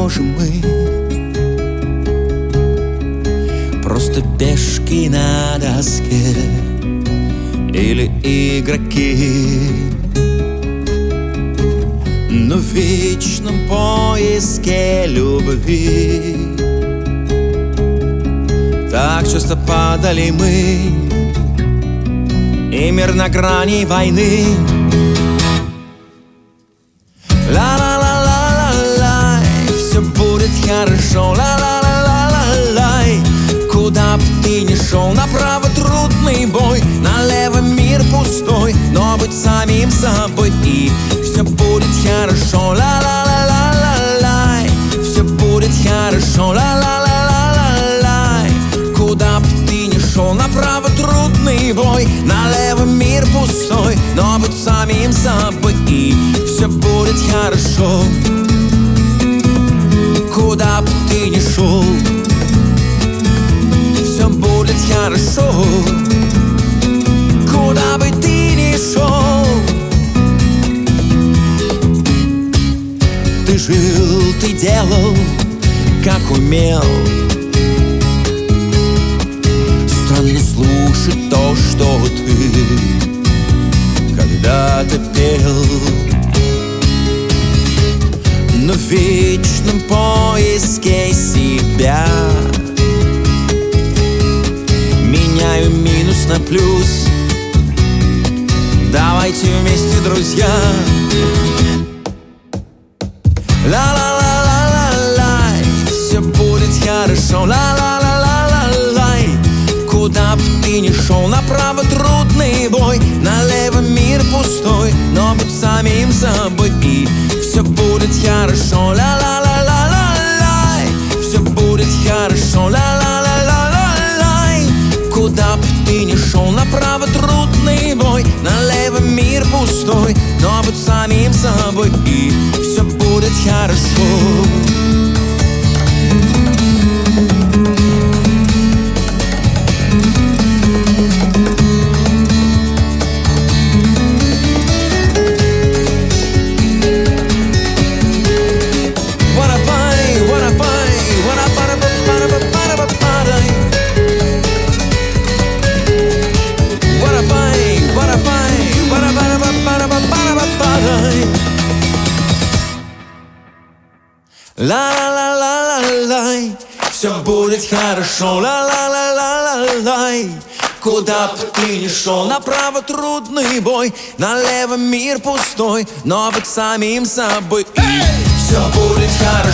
можем мы просто пешки на доске или игроки, но в вечном поиске любви. Так часто падали мы, и мир на грани войны. Ла-ла-ла-ла-ла-ла, все будет хорошо. Ла-ла-ла-ла-ла-ла, куда б ты ни шел, направо трудный бой, налево мир пустой, но быть самим собой, и все будет хорошо. Ла-ла-ла-ла-ла-ла, все будет хорошо. Ла-ла-ла-ла-ла-ла, куда б ты ни шел, направо трудный бой, налево мир пустой, но быть самим собой, и все будет хорошо. Куда б ты ни шел, все будет хорошо. Куда бы ты ни шел, ты жил, ты делал, как умел. Странно слушать то, что ты когда-то пел, но в вечном поиске себя меняю минус на плюс. Давайте вместе, друзья. Ла-ла-ла-ла-ла-ла, все будет хорошо. Ла-ла-ла-ла-ла-ла, куда б ты ни шел, направо трудный бой, налево мир пустой, но будь самим собой, и все будет хорошо. Ла-ла-ла-ла-ла-ла, все будет хорошо. Ла-ла-ла-ла-ла-ла, куда б ты ни шел, направо трудный бой, налево мир пустой, но будь самим собой, и все будет хорошо. Ла-ла-ла-ла-ла, все будет хорошо. Ла-ла-ла-ла-ла-ла, куда б ты ни шел, направо трудный бой, налево мир пустой, но быть самим собой, и все будет хорошо.